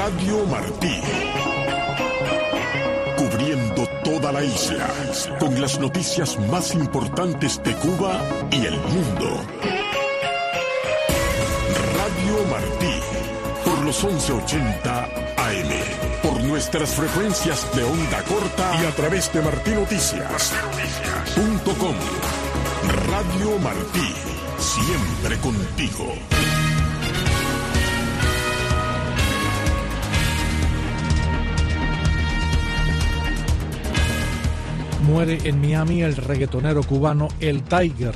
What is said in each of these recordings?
Radio Martí. Cubriendo toda la isla, con las noticias más importantes de Cuba y el mundo. Radio Martí, por los 1180 AM, por nuestras frecuencias de onda corta y a través de martinoticias.com. Radio Martí, siempre contigo. Muere en Miami el reggaetonero cubano El Tiger.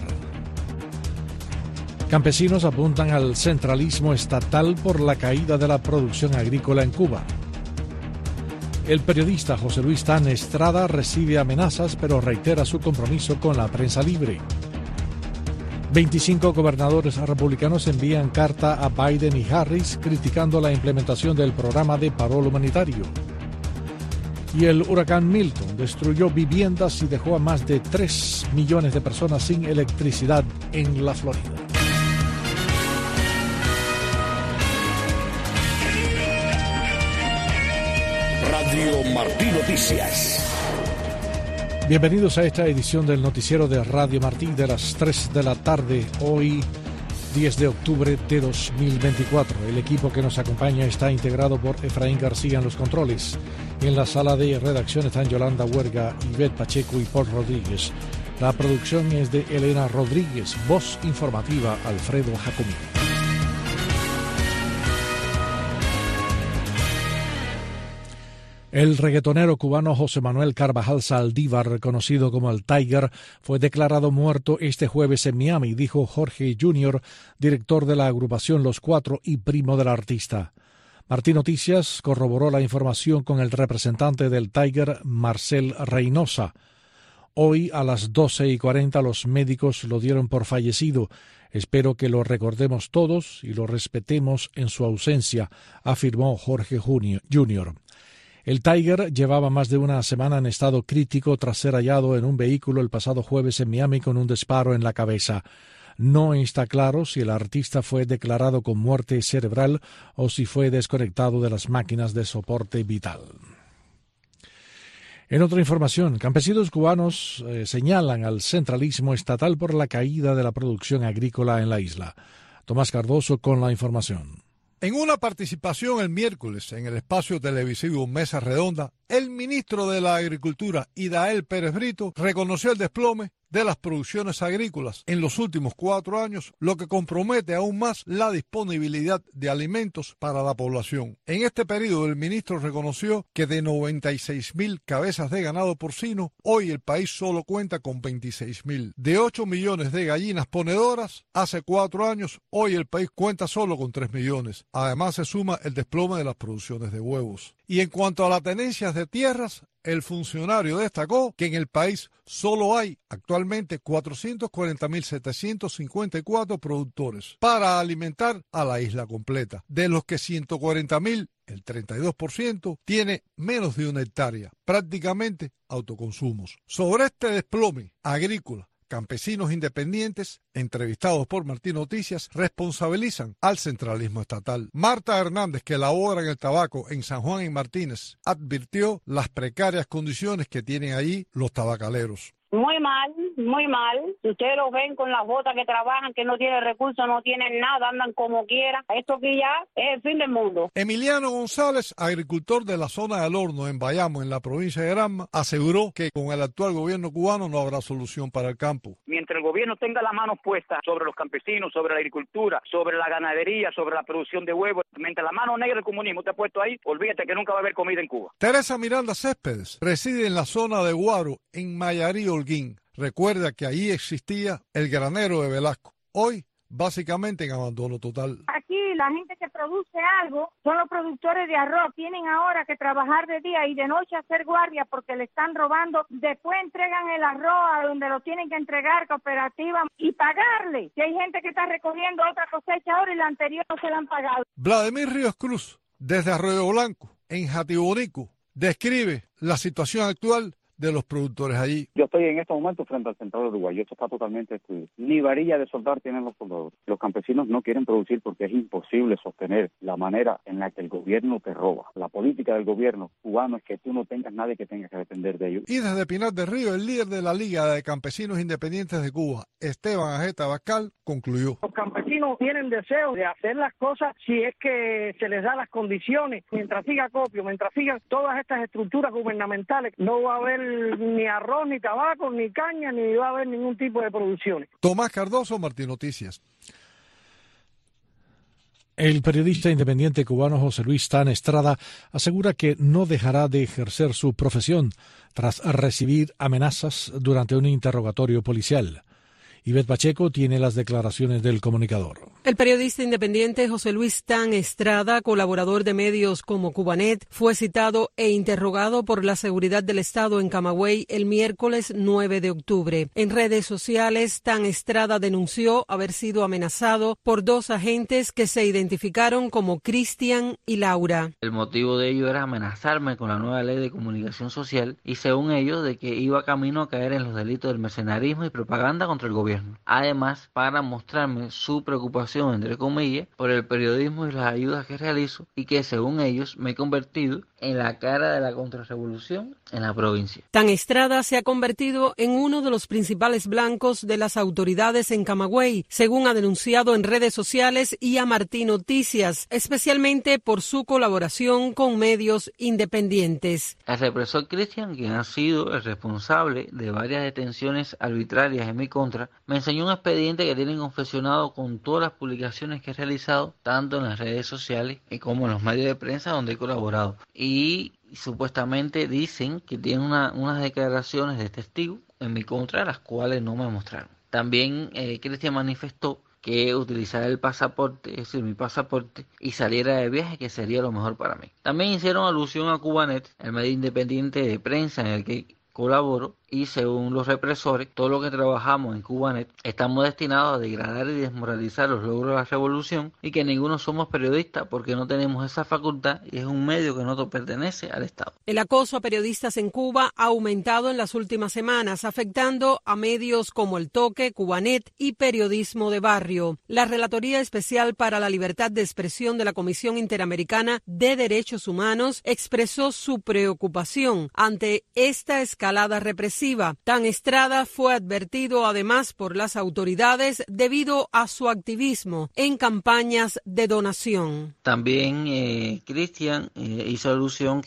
Campesinos apuntan al centralismo estatal por la caída de la producción agrícola en Cuba. El periodista José Luis Tan Estrada recibe amenazas, pero reitera su compromiso con la prensa libre. 25 gobernadores republicanos envían carta a Biden y Harris criticando la implementación del programa de parol humanitario. Y el huracán Milton destruyó viviendas y dejó a más de 3 millones de personas sin electricidad en la Florida. Radio Martí Noticias. Bienvenidos a esta edición del noticiero de Radio Martí de las 3 de la tarde, hoy 10 de octubre de 2024. El equipo que nos acompaña está integrado por Efraín García en los controles. En la sala de redacción están Yolanda Huerga, Ivette Pacheco y Paul Rodríguez. La producción es de Elena Rodríguez, voz informativa Alfredo Jacomí. El reggaetonero cubano José Manuel Carvajal Saldívar, conocido como el Tiger, fue declarado muerto este jueves en Miami, dijo Jorge Junior, director de la agrupación Los Cuatro y primo del artista. Martí Noticias corroboró la información con el representante del Tiger, Marcel Reynosa. Hoy a las 12:40 los médicos lo dieron por fallecido. Espero que lo recordemos todos y lo respetemos en su ausencia, afirmó Jorge Junior. El Tiger llevaba más de una semana en estado crítico tras ser hallado en un vehículo el pasado jueves en Miami con un disparo en la cabeza. No está claro si el artista fue declarado con muerte cerebral o si fue desconectado de las máquinas de soporte vital. En otra información, campesinos cubanos señalan al centralismo estatal por la caída de la producción agrícola en la isla. Tomás Cardoso con la información. En una participación el miércoles en el espacio televisivo Mesa Redonda, el ministro de la Agricultura, Idael Pérez Brito, reconoció el desplome de las producciones agrícolas en los últimos 4 años, lo que compromete aún más la disponibilidad de alimentos para la población. En este periodo, el ministro reconoció que de 96.000 cabezas de ganado porcino, hoy el país solo cuenta con 26.000. De 8 millones de gallinas ponedoras, hace 4 años, hoy el país cuenta solo con 3 millones. Además, se suma el desplome de las producciones de huevos. Y en cuanto a las tenencias de tierras, el funcionario destacó que en el país solo hay actualmente 440.754 productores para alimentar a la isla completa, de los que 140.000, el 32%, tiene menos de 1 hectárea, prácticamente autoconsumos. Sobre este desplome agrícola, campesinos independientes, entrevistados por Martí Noticias, responsabilizan al centralismo estatal. Marta Hernández, que labora en el tabaco en San Juan y Martínez, advirtió las precarias condiciones que tienen allí los tabacaleros. Muy mal, muy mal. Ustedes lo ven con las botas que trabajan, que no tienen recursos, no tienen nada, andan como quiera. Esto aquí ya es el fin del mundo. Emiliano González, agricultor de la zona del Horno en Bayamo, en la provincia de Granma, aseguró que con el actual gobierno cubano no habrá solución para el campo. Mientras el gobierno tenga las manos puestas sobre los campesinos, sobre la agricultura, sobre la ganadería, sobre la producción de huevos, mientras la mano negra del comunismo te ha puesto ahí, olvídate que nunca va a haber comida en Cuba. Teresa Miranda Céspedes reside en la zona de Guaro, en Mayarí, Holguín. Recuerda que allí existía el granero de Velasco. Hoy, básicamente en abandono total. Aquí la gente que produce algo son los productores de arroz. Tienen ahora que trabajar de día y de noche hacer guardia porque le están robando. Después entregan el arroz a donde lo tienen que entregar, cooperativa, y pagarle. Que hay gente que está recogiendo otra cosecha ahora y la anterior no se la han pagado. Vladimir Ríos Cruz, desde Arroyo Blanco, en Jatibonico, describe la situación actual de los productores allí. Yo estoy en este momento frente al Central Uruguay, esto está totalmente destruido. Ni varilla de soldar tienen los soldadores. Los campesinos no quieren producir porque es imposible sostener la manera en la que el gobierno te roba. La política del gobierno cubano es que tú no tengas nadie que tenga que depender de ellos. Y desde Pinar del Río, el líder de la Liga de Campesinos Independientes de Cuba, Esteban Ajeta Bascal, concluyó. Los campesinos tienen deseo de hacer las cosas si es que se les da las condiciones. Mientras siga acopio, mientras sigan todas estas estructuras gubernamentales, no va a haber ni arroz, ni tabaco, ni caña, ni va a haber ningún tipo de producciones. Tomás Cardoso, Martín Noticias. El periodista independiente cubano José Luis Tan Estrada asegura que no dejará de ejercer su profesión tras recibir amenazas durante un interrogatorio policial. Ivette Pacheco tiene las declaraciones del comunicador. El periodista independiente José Luis Tan Estrada, colaborador de medios como Cubanet, fue citado e interrogado por la seguridad del Estado en Camagüey el miércoles 9 de octubre. En redes sociales, Tan Estrada denunció haber sido amenazado por dos agentes que se identificaron como Cristian y Laura. El motivo de ello era amenazarme con la nueva ley de comunicación social y, según ellos, de que iba camino a caer en los delitos del mercenarismo y propaganda contra el gobierno. Además, para mostrarme su preocupación, entre comillas, por el periodismo y las ayudas que realizo y que, según ellos, me he convertido en la cara de la contrarrevolución en la provincia. Tan Estrada se ha convertido en uno de los principales blancos de las autoridades en Camagüey, según ha denunciado en redes sociales y a Martín Noticias, especialmente por su colaboración con medios independientes. El represor Cristian, quien ha sido el responsable de varias detenciones arbitrarias en mi contra, me enseñó un expediente que tiene confeccionado con todas las publicaciones que he realizado, tanto en las redes sociales como en los medios de prensa donde he colaborado. Y supuestamente dicen que tienen unas declaraciones de testigos en mi contra, las cuales no me mostraron. También Cristian manifestó que utilizara el pasaporte, es decir, mi pasaporte, y saliera de viaje, que sería lo mejor para mí. También hicieron alusión a Cubanet, el medio independiente de prensa en el que colaboro, y según los represores, todo lo que trabajamos en Cubanet estamos destinados a degradar y desmoralizar los logros de la revolución y que ninguno somos periodistas porque no tenemos esa facultad y es un medio que no pertenece al Estado. El acoso a periodistas en Cuba ha aumentado en las últimas semanas, afectando a medios como El Toque, Cubanet y Periodismo de Barrio. La Relatoría Especial para la Libertad de Expresión de la Comisión Interamericana de Derechos Humanos expresó su preocupación ante esta escalada represiva. Tan Estrada fue advertido además por las autoridades debido a su activismo en campañas de donación. También Cristian hizo alusión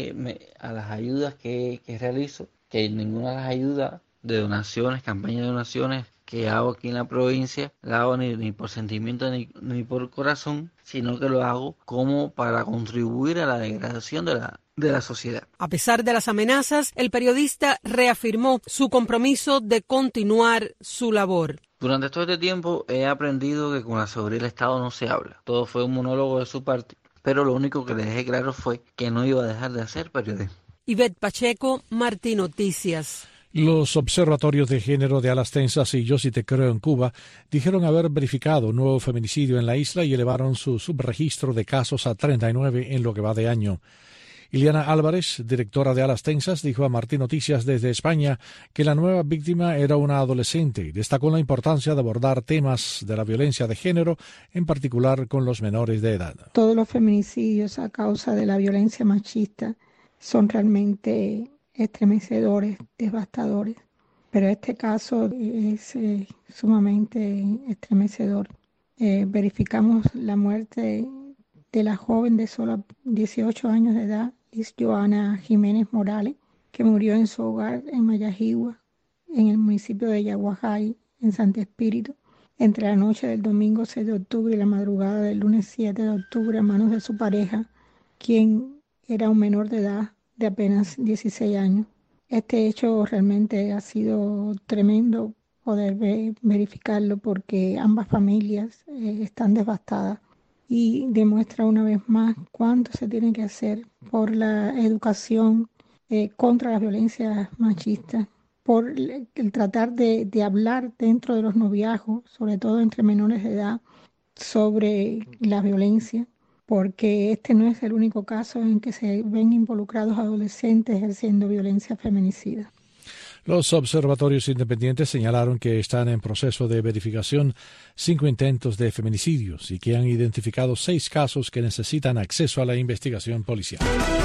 a las ayudas que realizo, que ninguna de las ayudas de donaciones, campañas de donaciones que hago aquí en la provincia, la hago ni por sentimiento ni por corazón, sino que lo hago como para contribuir a la degradación de la sociedad. A pesar de las amenazas, el periodista reafirmó su compromiso de continuar su labor. Durante todo este tiempo he aprendido que con la seguridad del Estado no se habla. Todo fue un monólogo de su parte, pero lo único que le dejé claro fue que no iba a dejar de hacer periodismo. Ivette Pacheco, Martín Noticias. Los observatorios de género de Alas Tensas y Yo Si Te Creo en Cuba dijeron haber verificado un nuevo feminicidio en la isla y elevaron su subregistro de casos a 39 en lo que va de año. Iliana Álvarez, directora de Alas Tensas, dijo a Martín Noticias desde España que la nueva víctima era una adolescente y destacó la importancia de abordar temas de la violencia de género, en particular con los menores de edad. Todos los feminicidios a causa de la violencia machista son realmente estremecedores, devastadores, pero este caso es sumamente estremecedor. Verificamos la muerte de la joven de solo 18 años de edad, Liz Joana Jiménez Morales, que murió en su hogar en Mayagüez, en el municipio de Yaguajay, en Santo Espíritu, entre la noche del domingo 6 de octubre y la madrugada del lunes 7 de octubre a manos de su pareja, quien era un menor de edad de apenas 16 años. Este hecho realmente ha sido tremendo poder verificarlo porque ambas familias están devastadas y demuestra una vez más cuánto se tiene que hacer por la educación contra la violencia machista, por el tratar de hablar dentro de los noviazgos, sobre todo entre menores de edad, sobre la violencia, porque este no es el único caso en que se ven involucrados adolescentes ejerciendo violencia feminicida. Los observatorios independientes señalaron que están en proceso de verificación 5 intentos de feminicidios y que han identificado 6 casos que necesitan acceso a la investigación policial.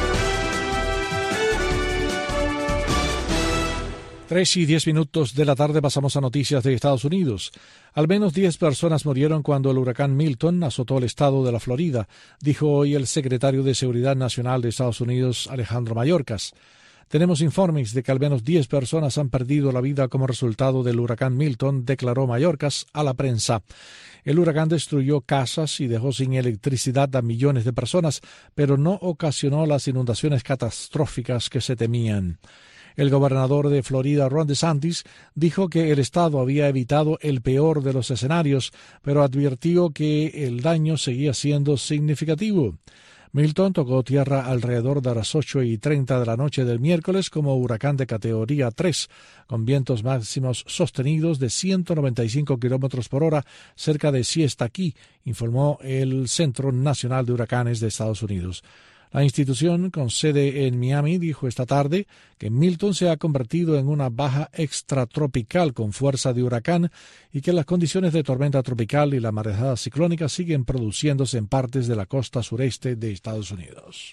3:10 de la tarde pasamos a noticias de Estados Unidos. Al menos 10 personas murieron cuando el huracán Milton azotó el estado de la Florida, dijo hoy el secretario de Seguridad Nacional de Estados Unidos, Alejandro Mayorkas. Tenemos informes de que al menos 10 personas han perdido la vida como resultado del huracán Milton, declaró Mayorkas a la prensa. El huracán destruyó casas y dejó sin electricidad a millones de personas, pero no ocasionó las inundaciones catastróficas que se temían. El gobernador de Florida, Ron DeSantis, dijo que el estado había evitado el peor de los escenarios, pero advirtió que el daño seguía siendo significativo. Milton tocó tierra alrededor de las 8:30 de la noche del miércoles como huracán de categoría 3, con vientos máximos sostenidos de 195 kilómetros por hora cerca de Siesta Key, informó el Centro Nacional de Huracanes de Estados Unidos. La institución, con sede en Miami, dijo esta tarde que Milton se ha convertido en una baja extratropical con fuerza de huracán y que las condiciones de tormenta tropical y la marejada ciclónica siguen produciéndose en partes de la costa sureste de Estados Unidos.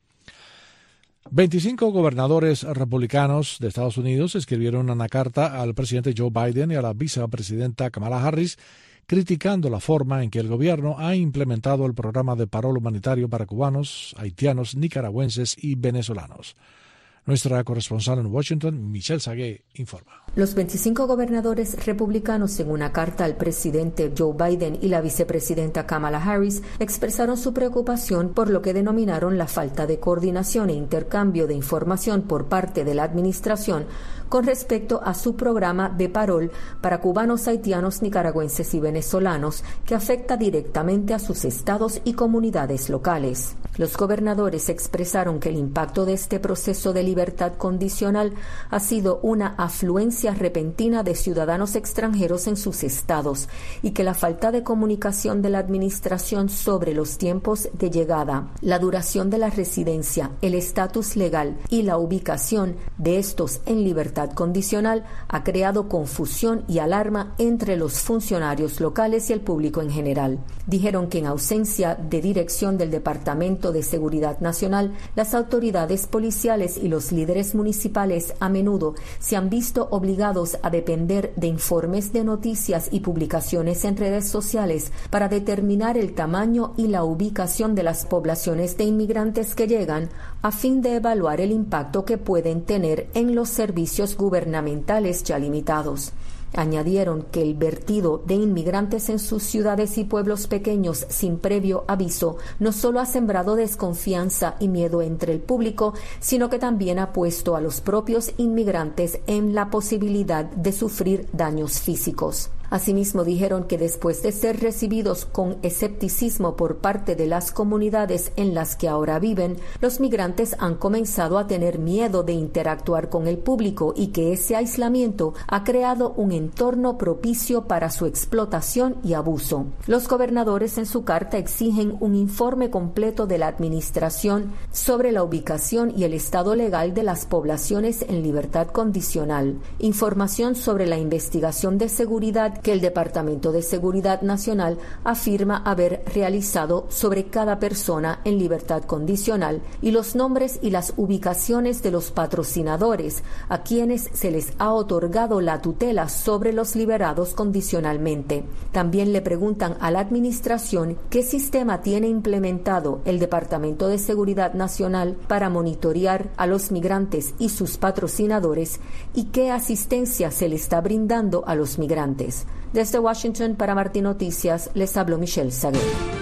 25 gobernadores republicanos de Estados Unidos escribieron una carta al presidente Joe Biden y a la vicepresidenta Kamala Harris criticando la forma en que el gobierno ha implementado el programa de parol humanitario para cubanos, haitianos, nicaragüenses y venezolanos. Nuestra corresponsal en Washington, Michelle Sagué, informa. Los 25 gobernadores republicanos, en una carta al presidente Joe Biden y la vicepresidenta Kamala Harris, expresaron su preocupación por lo que denominaron la falta de coordinación e intercambio de información por parte de la administración con respecto a su programa de parol para cubanos, haitianos, nicaragüenses y venezolanos, que afecta directamente a sus estados y comunidades locales. Los gobernadores expresaron que el impacto de este proceso de libertad condicional ha sido una afluencia repentina de ciudadanos extranjeros en sus estados y que la falta de comunicación de la administración sobre los tiempos de llegada, la duración de la residencia, el estatus legal y la ubicación de estos en libertad condicional ha creado confusión y alarma entre los funcionarios locales y el público en general. Dijeron que en ausencia de dirección del Departamento de Seguridad Nacional, las autoridades policiales y los líderes municipales a menudo se han visto obligados a depender de informes de noticias y publicaciones en redes sociales para determinar el tamaño y la ubicación de las poblaciones de inmigrantes que llegan, a fin de evaluar el impacto que pueden tener en los servicios gubernamentales ya limitados. Añadieron que el vertido de inmigrantes en sus ciudades y pueblos pequeños sin previo aviso no solo ha sembrado desconfianza y miedo entre el público, sino que también ha puesto a los propios inmigrantes en la posibilidad de sufrir daños físicos. Asimismo, dijeron que después de ser recibidos con escepticismo por parte de las comunidades en las que ahora viven, los migrantes han comenzado a tener miedo de interactuar con el público y que ese aislamiento ha creado un entorno propicio para su explotación y abuso. Los gobernadores en su carta exigen un informe completo de la administración sobre la ubicación y el estado legal de las poblaciones en libertad condicional, información sobre la investigación de seguridad que el Departamento de Seguridad Nacional afirma haber realizado sobre cada persona en libertad condicional y los nombres y las ubicaciones de los patrocinadores a quienes se les ha otorgado la tutela sobre los liberados condicionalmente. También le preguntan a la administración qué sistema tiene implementado el Departamento de Seguridad Nacional para monitorear a los migrantes y sus patrocinadores y qué asistencia se le está brindando a los migrantes. Desde Washington para Martín Noticias les habló Michelle Sagué.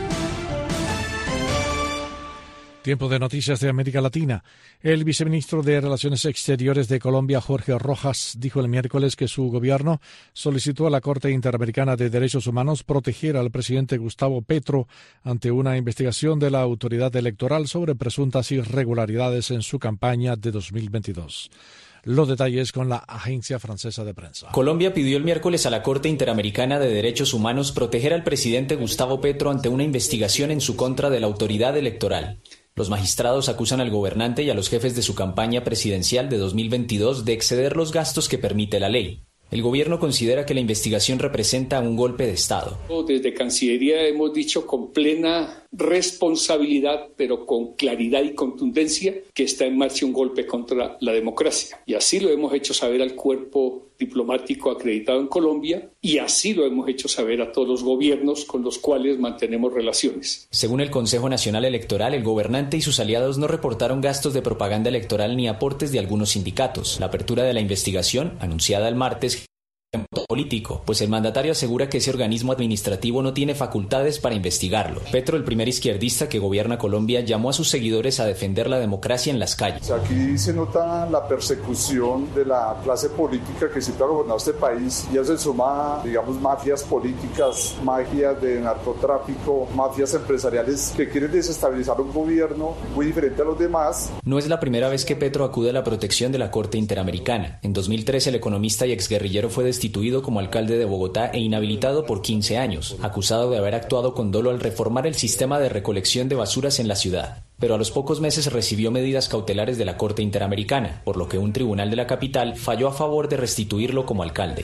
Tiempo de noticias de América Latina. El viceministro de Relaciones Exteriores de Colombia, Jorge Rojas, dijo el miércoles que su gobierno solicitó a la Corte Interamericana de Derechos Humanos proteger al presidente Gustavo Petro ante una investigación de la autoridad electoral sobre presuntas irregularidades en su campaña de 2022. Los detalles con la agencia francesa de prensa. Colombia pidió el miércoles a la Corte Interamericana de Derechos Humanos proteger al presidente Gustavo Petro ante una investigación en su contra de la autoridad electoral. Los magistrados acusan al gobernante y a los jefes de su campaña presidencial de 2022 de exceder los gastos que permite la ley. El gobierno considera que la investigación representa un golpe de Estado. Desde Cancillería hemos dicho con plena responsabilidad, pero con claridad y contundencia, que está en marcha un golpe contra la democracia. Y así lo hemos hecho saber al cuerpo diplomático acreditado en Colombia y así lo hemos hecho saber a todos los gobiernos con los cuales mantenemos relaciones. Según el Consejo Nacional Electoral, el gobernante y sus aliados no reportaron gastos de propaganda electoral ni aportes de algunos sindicatos. La apertura de la investigación, anunciada el martes, político, pues el mandatario asegura que ese organismo administrativo no tiene facultades para investigarlo. Petro, el primer izquierdista que gobierna Colombia, llamó a sus seguidores a defender la democracia en las calles. Aquí se nota la persecución de la clase política que siempre ha gobernado este país, y eso se suma, digamos, mafias políticas, mafias de narcotráfico, mafias empresariales que quieren desestabilizar un gobierno muy diferente a los demás. No es la primera vez que Petro acude a la protección de la Corte Interamericana. En 2013, el economista y exguerrillero fue destituido como alcalde de Bogotá e inhabilitado por 15 años, acusado de haber actuado con dolo al reformar el sistema de recolección de basuras en la ciudad. Pero a los pocos meses recibió medidas cautelares de la Corte Interamericana, por lo que un tribunal de la capital falló a favor de restituirlo como alcalde.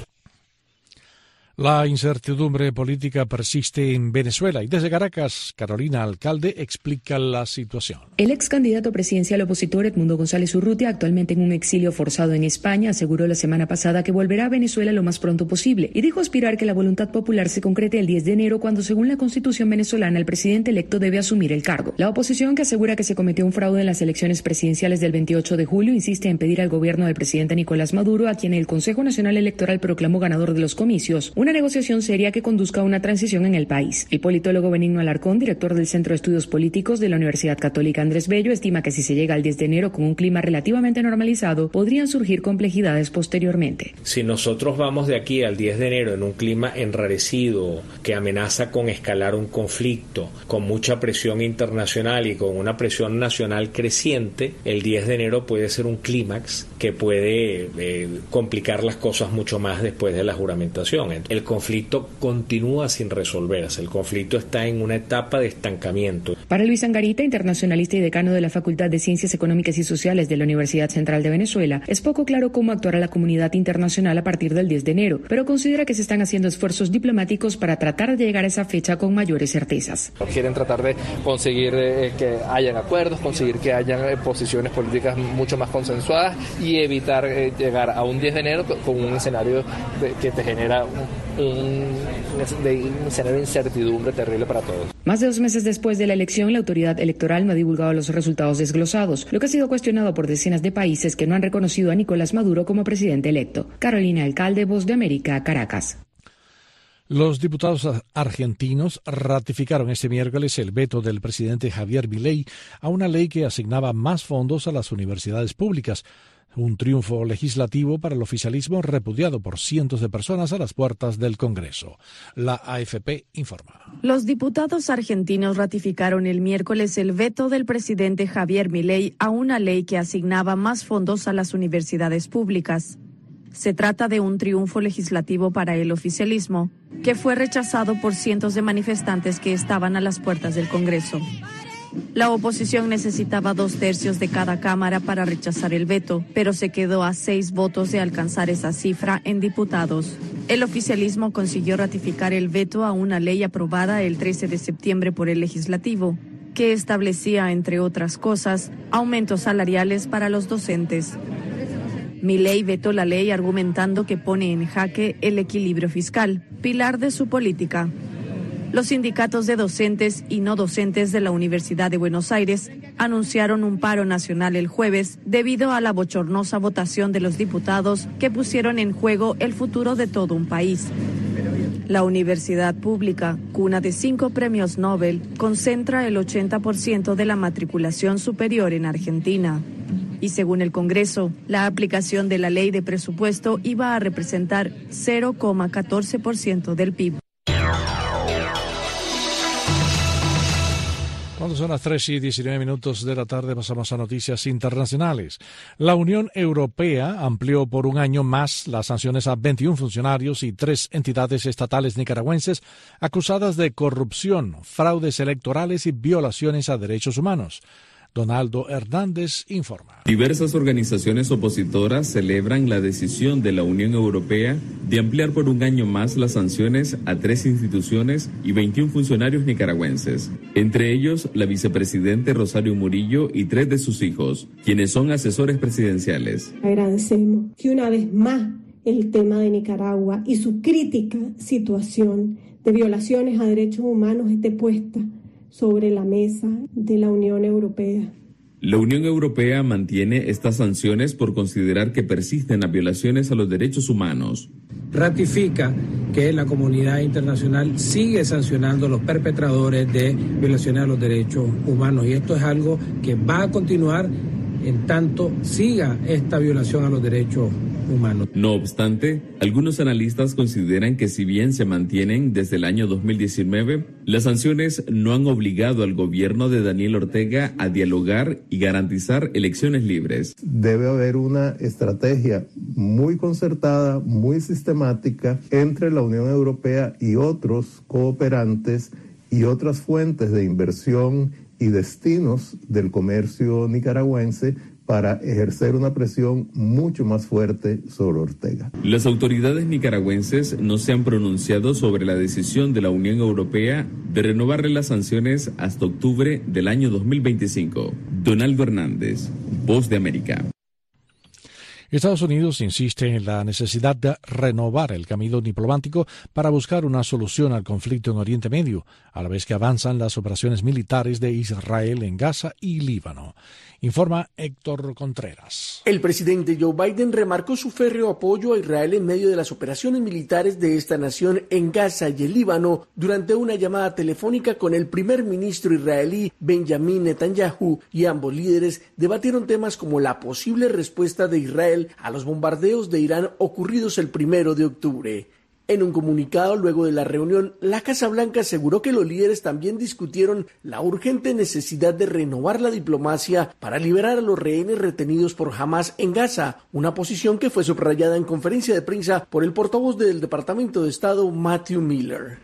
La incertidumbre política persiste en Venezuela y desde Caracas, Carolina Alcalde explica la situación. El ex candidato presidencial opositor Edmundo González Urrutia, actualmente en un exilio forzado en España, aseguró la semana pasada que volverá a Venezuela lo más pronto posible y dijo aspirar que la voluntad popular se concrete el 10 de enero cuando, según la Constitución venezolana, el presidente electo debe asumir el cargo. La oposición, que asegura que se cometió un fraude en las elecciones presidenciales del 28 de julio, insiste en pedir al gobierno del presidente Nicolás Maduro, a quien el Consejo Nacional Electoral proclamó ganador de los comicios, una negociación seria que conduzca a una transición en el país. El politólogo Benigno Alarcón, director del Centro de Estudios Políticos de la Universidad Católica Andrés Bello, estima que si se llega al 10 de enero con un clima relativamente normalizado, podrían surgir complejidades posteriormente. Si nosotros vamos de aquí al 10 de enero en un clima enrarecido, que amenaza con escalar un conflicto, con mucha presión internacional y con una presión nacional creciente, el 10 de enero puede ser un clímax que puede complicar las cosas mucho más después de la juramentación. El conflicto continúa sin resolverse, el conflicto está en una etapa de estancamiento. Para Luis Angarita, internacionalista y decano de la Facultad de Ciencias Económicas y Sociales de la Universidad Central de Venezuela, es poco claro cómo actuará la comunidad internacional a partir del 10 de enero, pero considera que se están haciendo esfuerzos diplomáticos para tratar de llegar a esa fecha con mayores certezas. Quieren tratar de conseguir que hayan acuerdos, conseguir que hayan posiciones políticas mucho más consensuadas y evitar llegar a un 10 de enero con un escenario que te genera un escenario de incertidumbre terrible para todos. Más de 2 meses después de la elección, la autoridad electoral no ha divulgado los resultados desglosados, lo que ha sido cuestionado por decenas de países que no han reconocido a Nicolás Maduro como presidente electo. Carolina Alcalde, Voz de América, Caracas. Los diputados argentinos ratificaron este miércoles el veto del presidente Javier Milei a una ley que asignaba más fondos a las universidades públicas. Un triunfo legislativo para el oficialismo repudiado por cientos de personas a las puertas del Congreso. La AFP informa. Los diputados argentinos ratificaron el miércoles el veto del presidente Javier Milei a una ley que asignaba más fondos a las universidades públicas. Se trata de un triunfo legislativo para el oficialismo, que fue rechazado por cientos de manifestantes que estaban a las puertas del Congreso. La oposición necesitaba 2/3 de cada cámara para rechazar el veto, pero se quedó a 6 votos de alcanzar esa cifra en diputados. El oficialismo consiguió ratificar el veto a una ley aprobada el 13 de septiembre por el legislativo, que establecía, entre otras cosas, aumentos salariales para los docentes. Milei vetó la ley argumentando que pone en jaque el equilibrio fiscal, pilar de su política. Los sindicatos de docentes y no docentes de la Universidad de Buenos Aires anunciaron un paro nacional el jueves debido a la bochornosa votación de los diputados que pusieron en juego el futuro de todo un país. La universidad pública, cuna de 5 premios Nobel, concentra el 80% de la matriculación superior en Argentina. Y según el Congreso, la aplicación de la ley de presupuesto iba a representar 0,14% del PIB. Cuando son las 3:19 de la tarde, pasamos a noticias internacionales. La Unión Europea amplió por un año más las sanciones a 21 funcionarios y 3 entidades estatales nicaragüenses acusadas de corrupción, fraudes electorales y violaciones a derechos humanos. Donaldo Hernández informa. Diversas organizaciones opositoras celebran la decisión de la Unión Europea de ampliar por un año más las sanciones a 3 instituciones y 21 funcionarios nicaragüenses, entre ellos la vicepresidente Rosario Murillo y 3 de sus hijos, quienes son asesores presidenciales. Agradecemos que una vez más el tema de Nicaragua y su crítica situación de violaciones a derechos humanos esté puesta sobre la mesa de la Unión Europea. La Unión Europea mantiene estas sanciones por considerar que persisten las violaciones a los derechos humanos. Ratifica que la comunidad internacional sigue sancionando a los perpetradores de violaciones a los derechos humanos y esto es algo que va a continuar en tanto siga esta violación a los derechos humanos. No obstante, algunos analistas consideran que si bien se mantienen desde el año 2019, las sanciones no han obligado al gobierno de Daniel Ortega a dialogar y garantizar elecciones libres. Debe haber una estrategia muy concertada, muy sistemática entre la Unión Europea y otros cooperantes y otras fuentes de inversión y destinos del comercio nicaragüense para ejercer una presión mucho más fuerte sobre Ortega. Las autoridades nicaragüenses no se han pronunciado sobre la decisión de la Unión Europea de renovarle las sanciones hasta octubre del año 2025. Donaldo Hernández, Voz de América. Estados Unidos insiste en la necesidad de renovar el camino diplomático para buscar una solución al conflicto en Oriente Medio, a la vez que avanzan las operaciones militares de Israel en Gaza y Líbano. Informa Héctor Contreras. El presidente Joe Biden remarcó su férreo apoyo a Israel en medio de las operaciones militares de esta nación en Gaza y el Líbano durante una llamada telefónica con el primer ministro israelí Benjamin Netanyahu, y ambos líderes debatieron temas como la posible respuesta de Israel a los bombardeos de Irán ocurridos el 1 de octubre. En un comunicado luego de la reunión, la Casa Blanca aseguró que los líderes también discutieron la urgente necesidad de renovar la diplomacia para liberar a los rehenes retenidos por Hamás en Gaza, una posición que fue subrayada en conferencia de prensa por el portavoz del Departamento de Estado, Matthew Miller.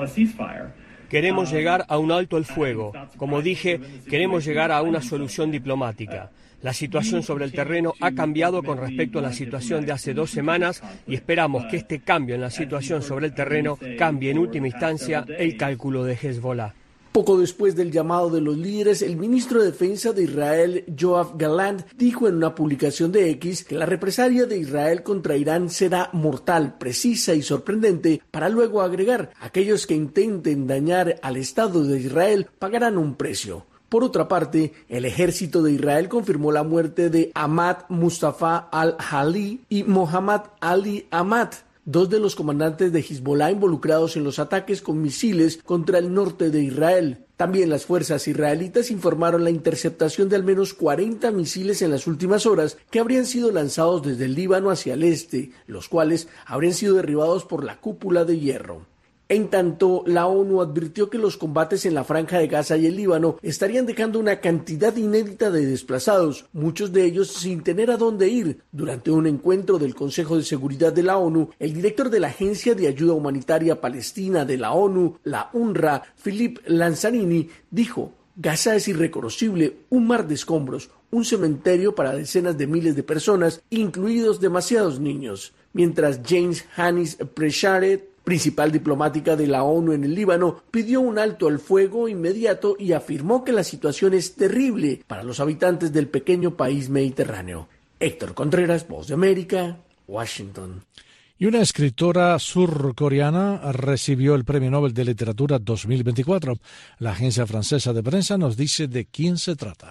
Queremos llegar a un alto el fuego. Como dije, queremos llegar a una solución diplomática. La situación sobre el terreno ha cambiado con respecto a la situación de hace 2 semanas y esperamos que este cambio en la situación sobre el terreno cambie en última instancia el cálculo de Hezbollah. Poco después del llamado de los líderes, el ministro de Defensa de Israel, Yoav Gallant, dijo en una publicación de X que la represalia de Israel contra Irán será mortal, precisa y sorprendente, para luego agregar: aquellos que intenten dañar al Estado de Israel pagarán un precio. Por otra parte, el ejército de Israel confirmó la muerte de Ahmad Mustafa al-Hali y Mohammad Ali Ahmad, 2 de los comandantes de Hezbollah involucrados en los ataques con misiles contra el norte de Israel. También las fuerzas israelitas informaron la interceptación de al menos 40 misiles en las últimas horas que habrían sido lanzados desde el Líbano hacia el este, los cuales habrían sido derribados por la cúpula de hierro. En tanto, la ONU advirtió que los combates en la Franja de Gaza y el Líbano estarían dejando una cantidad inédita de desplazados, muchos de ellos sin tener a dónde ir. Durante un encuentro del Consejo de Seguridad de la ONU, el director de la Agencia de Ayuda Humanitaria Palestina de la ONU, la UNRWA, Philippe Lanzarini, dijo: Gaza es irreconocible, un mar de escombros, un cementerio para decenas de miles de personas, incluidos demasiados niños. Mientras James Hannis Presharet, principal diplomática de la ONU en el Líbano, pidió un alto al fuego inmediato y afirmó que la situación es terrible para los habitantes del pequeño país mediterráneo. Héctor Contreras, Voz de América, Washington. Y una escritora surcoreana recibió el Premio Nobel de Literatura 2024. La agencia francesa de prensa nos dice de quién se trata.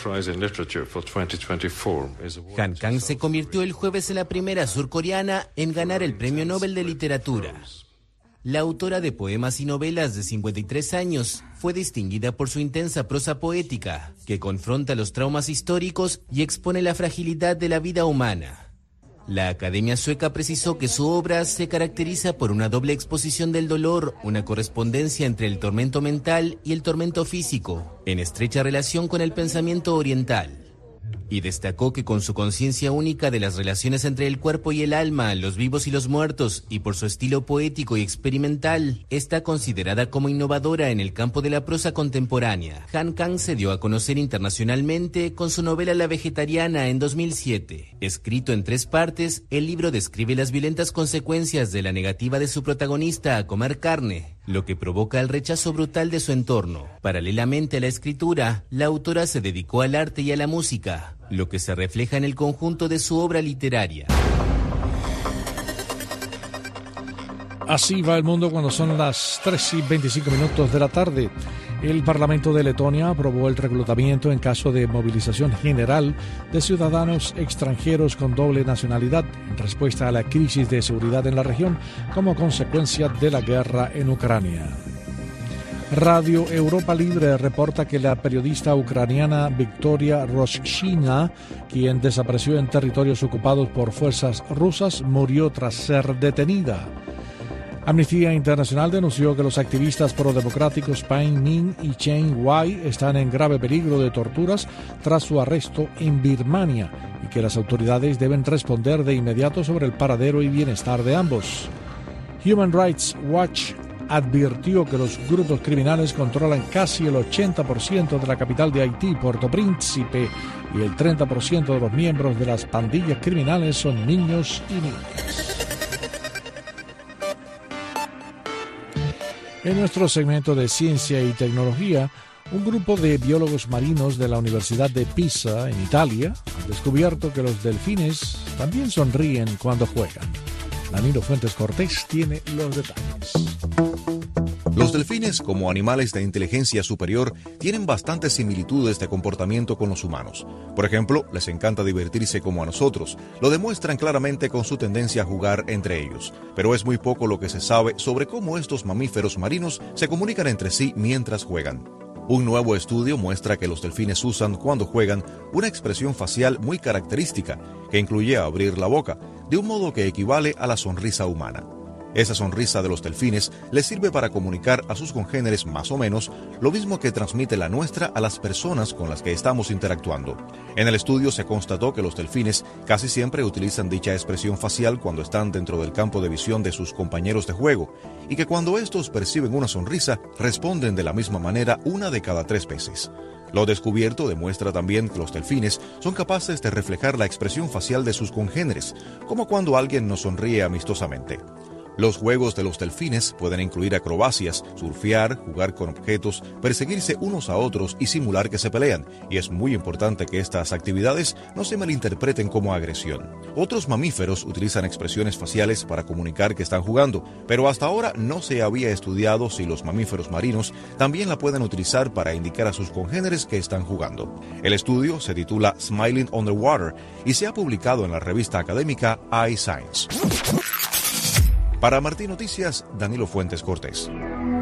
Han Kang se convirtió el jueves en la primera surcoreana en ganar el Premio Nobel de Literatura. La autora de poemas y novelas de 53 años fue distinguida por su intensa prosa poética, que confronta los traumas históricos y expone la fragilidad de la vida humana. La Academia Sueca precisó que su obra se caracteriza por una doble exposición del dolor, una correspondencia entre el tormento mental y el tormento físico, en estrecha relación con el pensamiento oriental. Y destacó que con su conciencia única de las relaciones entre el cuerpo y el alma, los vivos y los muertos, y por su estilo poético y experimental, está considerada como innovadora en el campo de la prosa contemporánea. Han Kang se dio a conocer internacionalmente con su novela La Vegetariana en 2007. Escrito en 3 partes, el libro describe las violentas consecuencias de la negativa de su protagonista a comer carne, lo que provoca el rechazo brutal de su entorno. Paralelamente a la escritura, la autora se dedicó al arte y a la música, lo que se refleja en el conjunto de su obra literaria. Así va el mundo cuando son las 3:25 de la tarde. El Parlamento de Letonia aprobó el reclutamiento en caso de movilización general de ciudadanos extranjeros con doble nacionalidad en respuesta a la crisis de seguridad en la región como consecuencia de la guerra en Ucrania. Radio Europa Libre reporta que la periodista ucraniana Victoria Roshchina, quien desapareció en territorios ocupados por fuerzas rusas, murió tras ser detenida. Amnistía Internacional denunció que los activistas prodemocráticos Pain Min y Chen Wai están en grave peligro de torturas tras su arresto en Birmania y que las autoridades deben responder de inmediato sobre el paradero y bienestar de ambos. Human Rights Watch advirtió que los grupos criminales controlan casi el 80% de la capital de Haití, Puerto Príncipe, y el 30% de los miembros de las pandillas criminales son niños y niñas. En nuestro segmento de ciencia y tecnología, un grupo de biólogos marinos de la Universidad de Pisa, en Italia, ha descubierto que los delfines también sonríen cuando juegan. Danilo Fuentes Cortés tiene los detalles. Los delfines, como animales de inteligencia superior, tienen bastantes similitudes de comportamiento con los humanos. Por ejemplo, les encanta divertirse como a nosotros. Lo demuestran claramente con su tendencia a jugar entre ellos. Pero es muy poco lo que se sabe sobre cómo estos mamíferos marinos se comunican entre sí mientras juegan. Un nuevo estudio muestra que los delfines usan, cuando juegan, una expresión facial muy característica, que incluye abrir la boca, de un modo que equivale a la sonrisa humana. Esa sonrisa de los delfines les sirve para comunicar a sus congéneres más o menos lo mismo que transmite la nuestra a las personas con las que estamos interactuando. En el estudio se constató que los delfines casi siempre utilizan dicha expresión facial cuando están dentro del campo de visión de sus compañeros de juego y que cuando estos perciben una sonrisa responden de la misma manera 1 de cada 3 veces. Lo descubierto demuestra también que los delfines son capaces de reflejar la expresión facial de sus congéneres, como cuando alguien nos sonríe amistosamente. Los juegos de los delfines pueden incluir acrobacias, surfear, jugar con objetos, perseguirse unos a otros y simular que se pelean, y es muy importante que estas actividades no se malinterpreten como agresión. Otros mamíferos utilizan expresiones faciales para comunicar que están jugando, pero hasta ahora no se había estudiado si los mamíferos marinos también la pueden utilizar para indicar a sus congéneres que están jugando. El estudio se titula Smiling Underwater y se ha publicado en la revista académica iScience. Para Martín Noticias, Danilo Fuentes Cortés.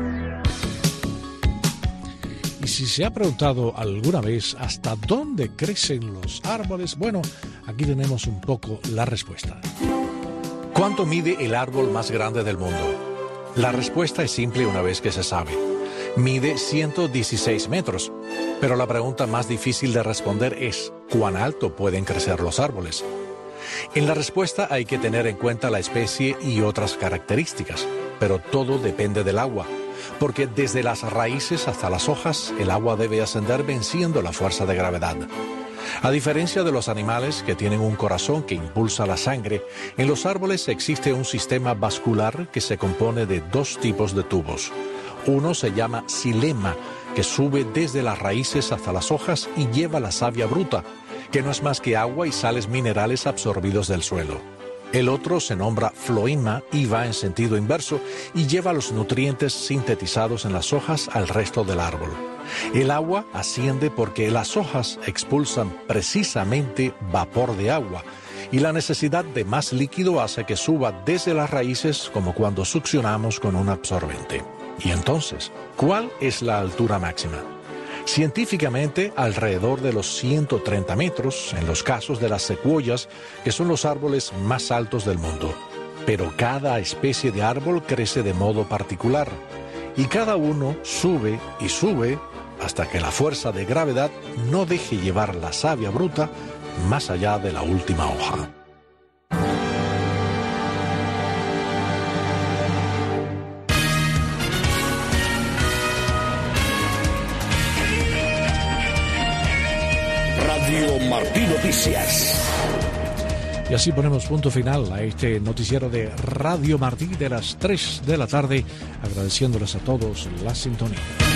Y si se ha preguntado alguna vez hasta dónde crecen los árboles, bueno, aquí tenemos un poco la respuesta. ¿Cuánto mide el árbol más grande del mundo? La respuesta es simple una vez que se sabe. Mide 116 metros. Pero la pregunta más difícil de responder es, ¿cuán alto pueden crecer los árboles? En la respuesta hay que tener en cuenta la especie y otras características, pero todo depende del agua, porque desde las raíces hasta las hojas el agua debe ascender venciendo la fuerza de gravedad. A diferencia de los animales que tienen un corazón que impulsa la sangre, en los árboles existe un sistema vascular que se compone de 2 tipos de tubos. Uno se llama xilema, que sube desde las raíces hasta las hojas y lleva la savia bruta, que no es más que agua y sales minerales absorbidos del suelo. El otro se nombra floema y va en sentido inverso y lleva los nutrientes sintetizados en las hojas al resto del árbol. El agua asciende porque las hojas expulsan precisamente vapor de agua y la necesidad de más líquido hace que suba desde las raíces como cuando succionamos con un absorbente. Y entonces, ¿cuál es la altura máxima? Científicamente, alrededor de los 130 metros en los casos de las secuoyas, que son los árboles más altos del mundo. Pero cada especie de árbol crece de modo particular y cada uno sube y sube hasta que la fuerza de gravedad no deje llevar la savia bruta más allá de la última hoja. Radio Martí Noticias. Y así ponemos punto final a este noticiero de Radio Martí de las 3 de la tarde, agradeciéndoles a todos la sintonía.